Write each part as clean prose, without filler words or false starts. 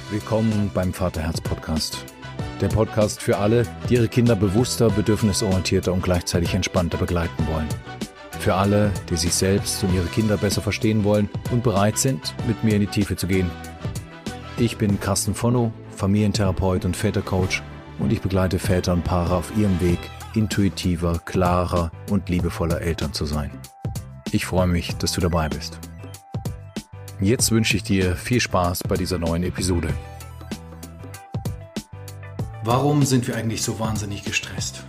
Willkommen beim Vaterherz-Podcast. Der Podcast für alle, die ihre Kinder bewusster, bedürfnisorientierter und gleichzeitig entspannter begleiten wollen. Für alle, die sich selbst und ihre Kinder besser verstehen wollen und bereit sind, mit mir in die Tiefe zu gehen. Ich bin Carsten Vonno, Familientherapeut und Vätercoach, und ich begleite Väter und Paare auf ihrem Weg, intuitiver, klarer und liebevoller Eltern zu sein. Ich freue mich, dass du dabei bist. Jetzt wünsche ich dir viel Spaß bei dieser neuen Episode. Warum sind wir eigentlich so wahnsinnig gestresst?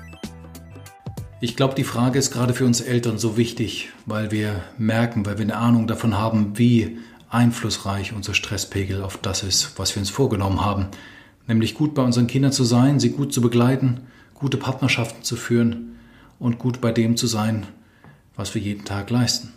Ich glaube, die Frage ist gerade für uns Eltern so wichtig, weil wir merken, weil wir eine Ahnung davon haben, wie einflussreich unser Stresspegel auf das ist, was wir uns vorgenommen haben. Nämlich gut bei unseren Kindern zu sein, sie gut zu begleiten, gute Partnerschaften zu führen und gut bei dem zu sein, was wir jeden Tag leisten.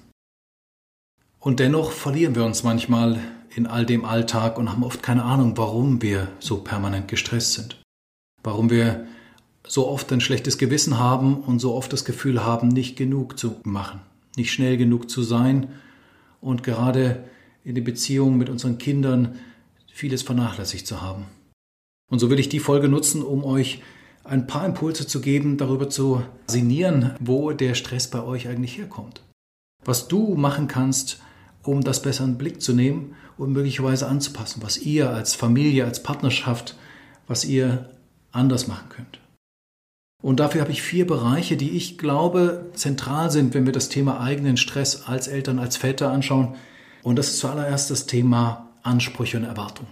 Und dennoch verlieren wir uns manchmal in all dem Alltag und haben oft keine Ahnung, warum wir so permanent gestresst sind. Warum wir so oft ein schlechtes Gewissen haben und so oft das Gefühl haben, nicht genug zu machen, nicht schnell genug zu sein und gerade in der Beziehung mit unseren Kindern vieles vernachlässigt zu haben. Und so will ich die Folge nutzen, um euch ein paar Impulse zu geben, darüber zu sinnieren, wo der Stress bei euch eigentlich herkommt. Was du machen kannst, um das besser in den Blick zu nehmen und möglicherweise anzupassen, was ihr als Familie, als Partnerschaft, was ihr anders machen könnt. Und dafür habe ich 4 Bereiche, die ich glaube zentral sind, wenn wir das Thema eigenen Stress als Eltern, als Väter anschauen. Und das ist zuallererst das Thema Ansprüche und Erwartungen.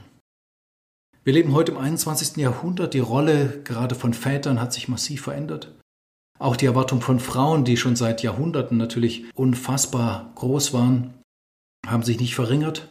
Wir leben heute im 21. Jahrhundert. Die Rolle gerade von Vätern hat sich massiv verändert. Auch die Erwartungen von Frauen, die schon seit Jahrhunderten natürlich unfassbar groß waren, haben sich nicht verringert.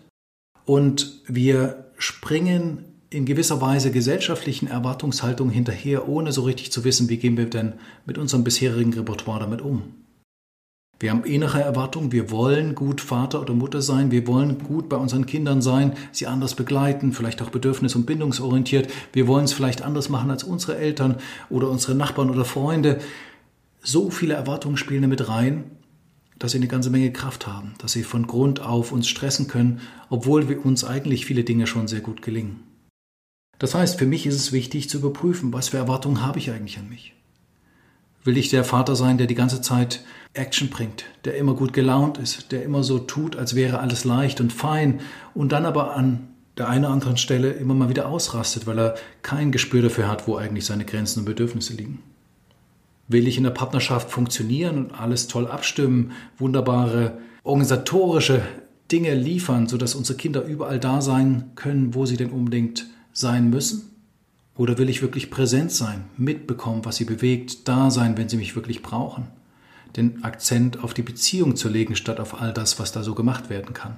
Und wir springen in gewisser Weise gesellschaftlichen Erwartungshaltungen hinterher, ohne so richtig zu wissen, wie gehen wir denn mit unserem bisherigen Repertoire damit um. Wir haben innere Erwartungen, wir wollen gut Vater oder Mutter sein, wir wollen gut bei unseren Kindern sein, sie anders begleiten, vielleicht auch bedürfnis- und bindungsorientiert. Wir wollen es vielleicht anders machen als unsere Eltern oder unsere Nachbarn oder Freunde. So viele Erwartungen spielen damit rein, dass sie eine ganze Menge Kraft haben, dass sie von Grund auf uns stressen können, obwohl wir uns eigentlich viele Dinge schon sehr gut gelingen. Das heißt, für mich ist es wichtig zu überprüfen, was für Erwartungen habe ich eigentlich an mich? Will ich der Vater sein, der die ganze Zeit Action bringt, der immer gut gelaunt ist, der immer so tut, als wäre alles leicht und fein und dann aber an der einen oder anderen Stelle immer mal wieder ausrastet, weil er kein Gespür dafür hat, wo eigentlich seine Grenzen und Bedürfnisse liegen? Will ich in der Partnerschaft funktionieren und alles toll abstimmen, wunderbare organisatorische Dinge liefern, sodass unsere Kinder überall da sein können, wo sie denn unbedingt sein müssen? Oder will ich wirklich präsent sein, mitbekommen, was sie bewegt, da sein, wenn sie mich wirklich brauchen? Den Akzent auf die Beziehung zu legen, statt auf all das, was da so gemacht werden kann.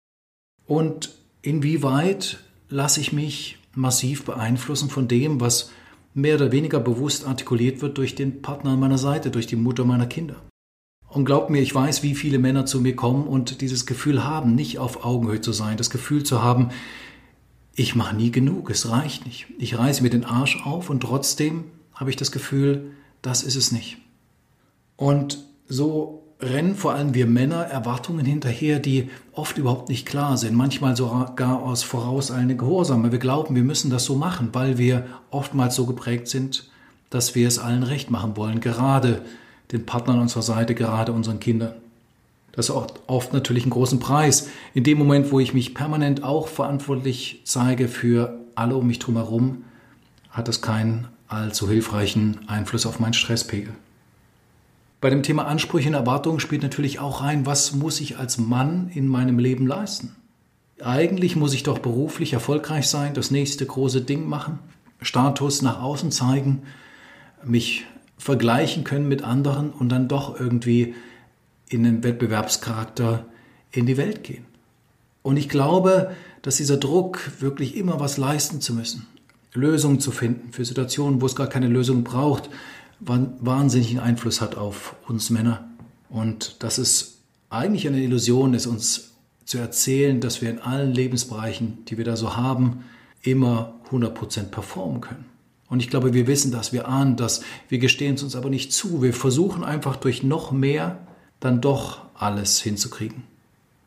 Und inwieweit lasse ich mich massiv beeinflussen von dem, was mehr oder weniger bewusst artikuliert wird durch den Partner an meiner Seite, durch die Mutter meiner Kinder? Und glaubt mir, ich weiß, wie viele Männer zu mir kommen und dieses Gefühl haben, nicht auf Augenhöhe zu sein, das Gefühl zu haben, ich mache nie genug, es reicht nicht. Ich reiße mir den Arsch auf und trotzdem habe ich das Gefühl, das ist es nicht. Und so rennen vor allem wir Männer Erwartungen hinterher, die oft überhaupt nicht klar sind. Manchmal sogar aus vorauseilendem Gehorsam. Weil wir glauben, wir müssen das so machen, weil wir oftmals so geprägt sind, dass wir es allen recht machen wollen. Gerade den Partnern an unserer Seite, gerade unseren Kindern. Das hat oft natürlich einen großen Preis. In dem Moment, wo ich mich permanent auch verantwortlich zeige für alle um mich drumherum, hat das keinen allzu hilfreichen Einfluss auf meinen Stresspegel. Bei dem Thema Ansprüche und Erwartungen spielt natürlich auch rein, was muss ich als Mann in meinem Leben leisten? Eigentlich muss ich doch beruflich erfolgreich sein, das nächste große Ding machen, Status nach außen zeigen, mich vergleichen können mit anderen und dann doch irgendwie in den Wettbewerbscharakter in die Welt gehen. Und ich glaube, dass dieser Druck, wirklich immer was leisten zu müssen, Lösungen zu finden für Situationen, wo es gar keine Lösung braucht, wahnsinnigen Einfluss hat auf uns Männer. Und dass es eigentlich eine Illusion ist, uns zu erzählen, dass wir in allen Lebensbereichen, die wir da so haben, immer 100% performen können. Und ich glaube, wir wissen das, wir ahnen das, wir gestehen es uns aber nicht zu. Wir versuchen einfach durch noch mehr dann doch alles hinzukriegen.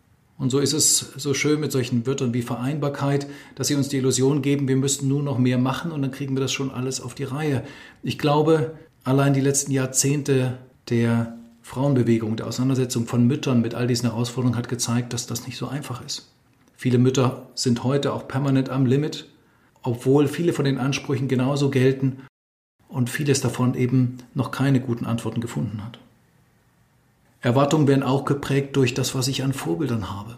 Und so ist es so schön mit solchen Wörtern wie Vereinbarkeit, dass sie uns die Illusion geben, wir müssten nur noch mehr machen und dann kriegen wir das schon alles auf die Reihe. Ich glaube, allein die letzten Jahrzehnte der Frauenbewegung, der Auseinandersetzung von Müttern mit all diesen Herausforderungen hat gezeigt, dass das nicht so einfach ist. Viele Mütter sind heute auch permanent am Limit, obwohl viele von den Ansprüchen genauso gelten und vieles davon eben noch keine guten Antworten gefunden hat. Erwartungen werden auch geprägt durch das, was ich an Vorbildern habe.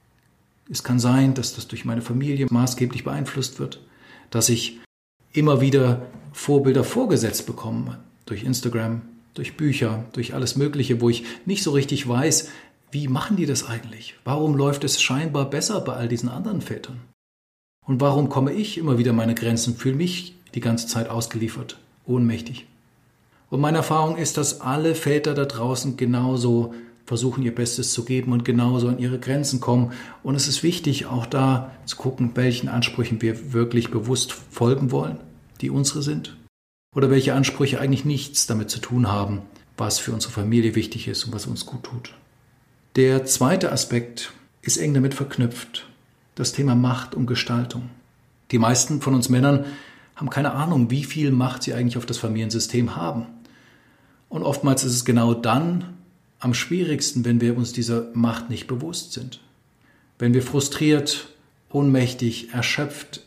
Es kann sein, dass das durch meine Familie maßgeblich beeinflusst wird, dass ich immer wieder Vorbilder vorgesetzt bekomme, durch Instagram, durch Bücher, durch alles Mögliche, wo ich nicht so richtig weiß, wie machen die das eigentlich? Warum läuft es scheinbar besser bei all diesen anderen Vätern? Und warum komme ich immer wieder an meine Grenzen, fühle mich die ganze Zeit ausgeliefert, ohnmächtig? Und meine Erfahrung ist, dass alle Väter da draußen genauso versuchen, ihr Bestes zu geben und genauso an ihre Grenzen kommen. Und es ist wichtig, auch da zu gucken, welchen Ansprüchen wir wirklich bewusst folgen wollen, die unsere sind. Oder welche Ansprüche eigentlich nichts damit zu tun haben, was für unsere Familie wichtig ist und was uns gut tut. Der zweite Aspekt ist eng damit verknüpft, das Thema Macht und Gestaltung. Die meisten von uns Männern haben keine Ahnung, wie viel Macht sie eigentlich auf das Familiensystem haben. Und oftmals ist es genau dann am schwierigsten, wenn wir uns dieser Macht nicht bewusst sind. Wenn wir frustriert, ohnmächtig, erschöpft,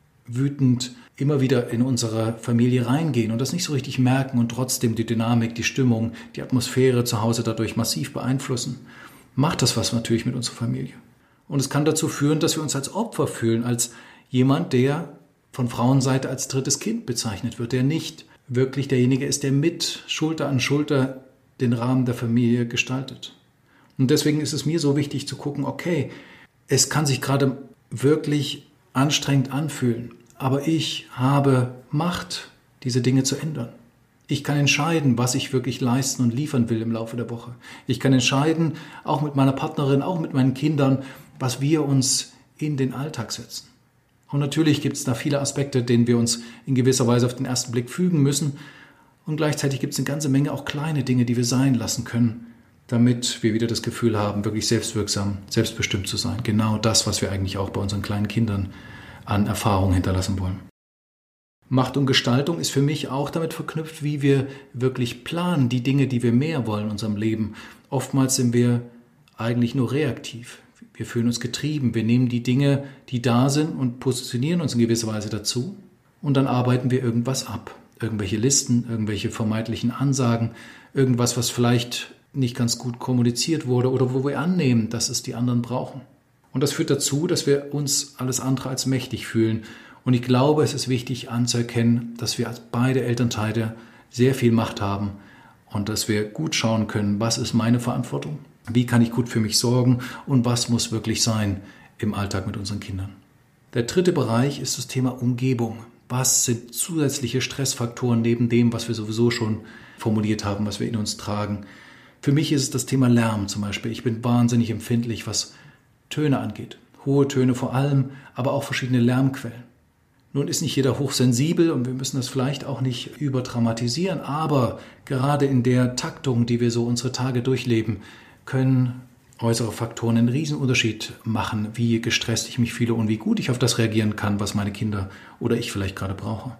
wütend immer wieder in unsere Familie reingehen und das nicht so richtig merken und trotzdem die Dynamik, die Stimmung, die Atmosphäre zu Hause dadurch massiv beeinflussen, macht das was natürlich mit unserer Familie. Und es kann dazu führen, dass wir uns als Opfer fühlen, als jemand, der von Frauenseite als drittes Kind bezeichnet wird, der nicht wirklich derjenige ist, der mit Schulter an Schulter den Rahmen der Familie gestaltet. Und deswegen ist es mir so wichtig zu gucken, okay, es kann sich gerade wirklich anstrengend anfühlen, aber ich habe Macht, diese Dinge zu ändern. Ich kann entscheiden, was ich wirklich leisten und liefern will im Laufe der Woche. Ich kann entscheiden, auch mit meiner Partnerin, auch mit meinen Kindern, was wir uns in den Alltag setzen. Und natürlich gibt es da viele Aspekte, denen wir uns in gewisser Weise auf den ersten Blick fügen müssen. Und gleichzeitig gibt es eine ganze Menge auch kleine Dinge, die wir sein lassen können, damit wir wieder das Gefühl haben, wirklich selbstwirksam, selbstbestimmt zu sein. Genau das, was wir eigentlich auch bei unseren kleinen Kindern an Erfahrung hinterlassen wollen. Macht und Gestaltung ist für mich auch damit verknüpft, wie wir wirklich planen, die Dinge, die wir mehr wollen in unserem Leben. Oftmals sind wir eigentlich nur reaktiv. Wir fühlen uns getrieben. Wir nehmen die Dinge, die da sind und positionieren uns in gewisser Weise dazu. Und dann arbeiten wir irgendwas ab. Irgendwelche Listen, irgendwelche vermeintlichen Ansagen, irgendwas, was vielleicht nicht ganz gut kommuniziert wurde oder wo wir annehmen, dass es die anderen brauchen. Und das führt dazu, dass wir uns alles andere als mächtig fühlen. Und ich glaube, es ist wichtig anzuerkennen, dass wir als beide Elternteile sehr viel Macht haben und dass wir gut schauen können, was ist meine Verantwortung, wie kann ich gut für mich sorgen und was muss wirklich sein im Alltag mit unseren Kindern. Der dritte Bereich ist das Thema Umgebung. Was sind zusätzliche Stressfaktoren neben dem, was wir sowieso schon formuliert haben, was wir in uns tragen? Für mich ist es das Thema Lärm zum Beispiel. Ich bin wahnsinnig empfindlich, was Töne angeht. Hohe Töne vor allem, aber auch verschiedene Lärmquellen. Nun ist nicht jeder hochsensibel und wir müssen das vielleicht auch nicht überdramatisieren, aber gerade in der Taktung, die wir so unsere Tage durchleben, können äußere Faktoren einen Riesenunterschied machen, wie gestresst ich mich fühle und wie gut ich auf das reagieren kann, was meine Kinder oder ich vielleicht gerade brauche.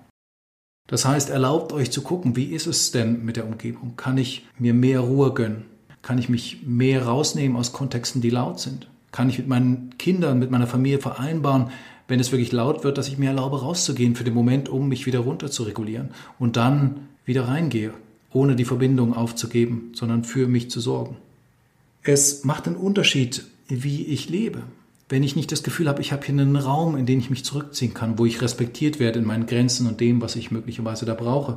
Das heißt, erlaubt euch zu gucken, wie ist es denn mit der Umgebung? Kann ich mir mehr Ruhe gönnen? Kann ich mich mehr rausnehmen aus Kontexten, die laut sind? Kann ich mit meinen Kindern, mit meiner Familie vereinbaren, wenn es wirklich laut wird, dass ich mir erlaube, rauszugehen für den Moment, um mich wieder runter zu regulieren und dann wieder reingehe, ohne die Verbindung aufzugeben, sondern für mich zu sorgen. Es macht einen Unterschied, wie ich lebe. Wenn ich nicht das Gefühl habe, ich habe hier einen Raum, in den ich mich zurückziehen kann, wo ich respektiert werde in meinen Grenzen und dem, was ich möglicherweise da brauche,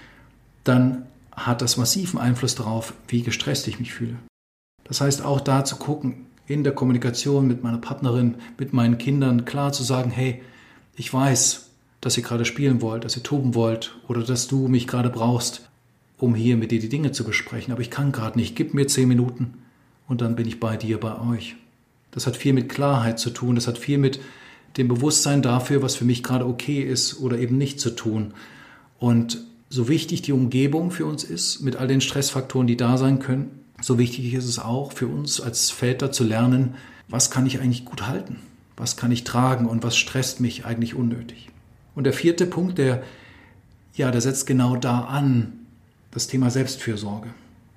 dann hat das massiven Einfluss darauf, wie gestresst ich mich fühle. Das heißt, auch da zu gucken, in der Kommunikation mit meiner Partnerin, mit meinen Kindern klar zu sagen, hey, ich weiß, dass ihr gerade spielen wollt, dass ihr toben wollt oder dass du mich gerade brauchst, um hier mit dir die Dinge zu besprechen, aber ich kann gerade nicht, gib mir 10 Minuten und dann bin ich bei dir, bei euch. Das hat viel mit Klarheit zu tun, das hat viel mit dem Bewusstsein dafür, was für mich gerade okay ist oder eben nicht zu tun. Und so wichtig die Umgebung für uns ist, mit all den Stressfaktoren, die da sein können, so wichtig ist es auch für uns als Väter zu lernen, was kann ich eigentlich gut halten? Was kann ich tragen und was stresst mich eigentlich unnötig? Und der vierte Punkt, der setzt genau da an, das Thema Selbstfürsorge.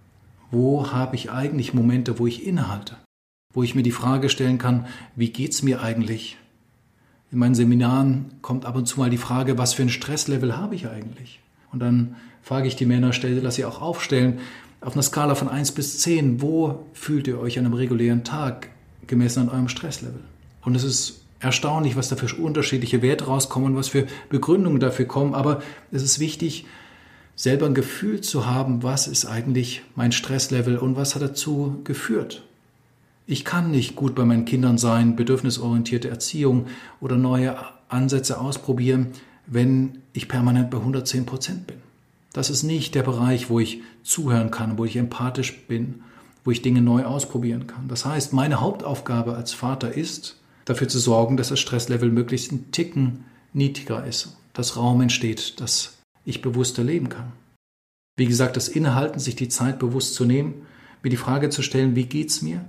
Wo habe ich eigentlich Momente, wo ich innehalte? Wo ich mir die Frage stellen kann, wie geht's mir eigentlich? In meinen Seminaren kommt ab und zu mal die Frage, was für ein Stresslevel habe ich eigentlich? Und dann frage ich die Männer, lass sie auch aufstellen, auf einer Skala von 1 bis 10, wo fühlt ihr euch an einem regulären Tag gemessen an eurem Stresslevel? Und es ist erstaunlich, was da für unterschiedliche Werte rauskommen und was für Begründungen dafür kommen. Aber es ist wichtig, selber ein Gefühl zu haben, was ist eigentlich mein Stresslevel und was hat dazu geführt. Ich kann nicht gut bei meinen Kindern sein, bedürfnisorientierte Erziehung oder neue Ansätze ausprobieren, wenn ich permanent bei 110% bin. Das ist nicht der Bereich, wo ich zuhören kann, wo ich empathisch bin, wo ich Dinge neu ausprobieren kann. Das heißt, meine Hauptaufgabe als Vater ist, dafür zu sorgen, dass das Stresslevel möglichst einen Ticken niedriger ist, dass Raum entsteht, dass ich bewusster leben kann. Wie gesagt, das Innehalten, sich die Zeit bewusst zu nehmen, mir die Frage zu stellen, wie geht's mir?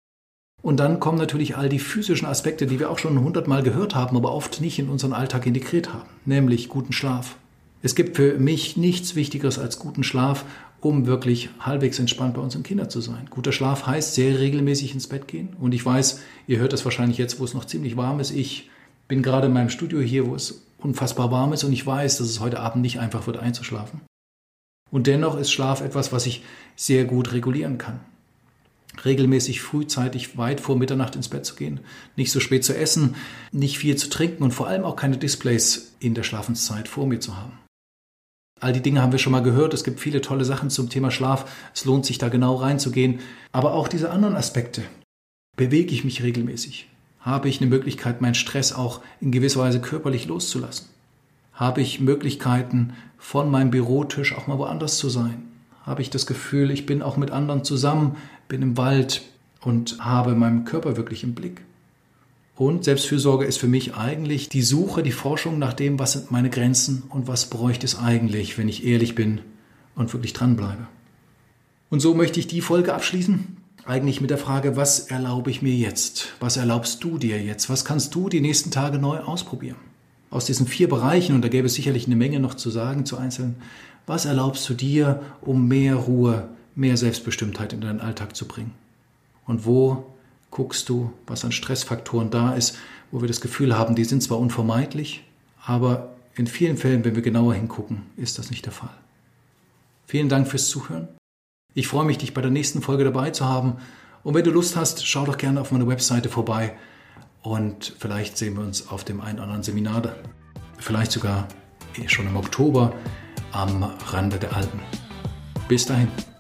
Und dann kommen natürlich all die physischen Aspekte, die wir auch schon 100-mal gehört haben, aber oft nicht in unseren Alltag integriert haben, nämlich guten Schlaf. Es gibt für mich nichts Wichtigeres als guten Schlaf, um wirklich halbwegs entspannt bei unseren Kindern zu sein. Guter Schlaf heißt sehr regelmäßig ins Bett gehen. Und ich weiß, ihr hört das wahrscheinlich jetzt, wo es noch ziemlich warm ist. Ich bin gerade in meinem Studio hier, wo es unfassbar warm ist und ich weiß, dass es heute Abend nicht einfach wird einzuschlafen. Und dennoch ist Schlaf etwas, was ich sehr gut regulieren kann. Regelmäßig frühzeitig weit vor Mitternacht ins Bett zu gehen, nicht so spät zu essen, nicht viel zu trinken und vor allem auch keine Displays in der Schlafenszeit vor mir zu haben. All die Dinge haben wir schon mal gehört. Es gibt viele tolle Sachen zum Thema Schlaf. Es lohnt sich, da genau reinzugehen. Aber auch diese anderen Aspekte. Bewege ich mich regelmäßig? Habe ich eine Möglichkeit, meinen Stress auch in gewisser Weise körperlich loszulassen? Habe ich Möglichkeiten, von meinem Bürotisch auch mal woanders zu sein? Habe ich das Gefühl, ich bin auch mit anderen zusammen, bin im Wald und habe meinen Körper wirklich im Blick? Und Selbstfürsorge ist für mich eigentlich die Suche, die Forschung nach dem, was sind meine Grenzen und was bräuchte es eigentlich, wenn ich ehrlich bin und wirklich dranbleibe. Und so möchte ich die Folge abschließen, eigentlich mit der Frage, was erlaube ich mir jetzt? Was erlaubst du dir jetzt? Was kannst du die nächsten Tage neu ausprobieren? Aus diesen 4 Bereichen, und da gäbe es sicherlich eine Menge noch zu sagen zu einzelnen, was erlaubst du dir, um mehr Ruhe, mehr Selbstbestimmtheit in deinen Alltag zu bringen? Und wo guckst du, was an Stressfaktoren da ist, wo wir das Gefühl haben, die sind zwar unvermeidlich, aber in vielen Fällen, wenn wir genauer hingucken, ist das nicht der Fall. Vielen Dank fürs Zuhören. Ich freue mich, dich bei der nächsten Folge dabei zu haben. Und wenn du Lust hast, schau doch gerne auf meiner Webseite vorbei und vielleicht sehen wir uns auf dem einen oder anderen Seminar, vielleicht sogar schon im Oktober am Rande der Alpen. Bis dahin.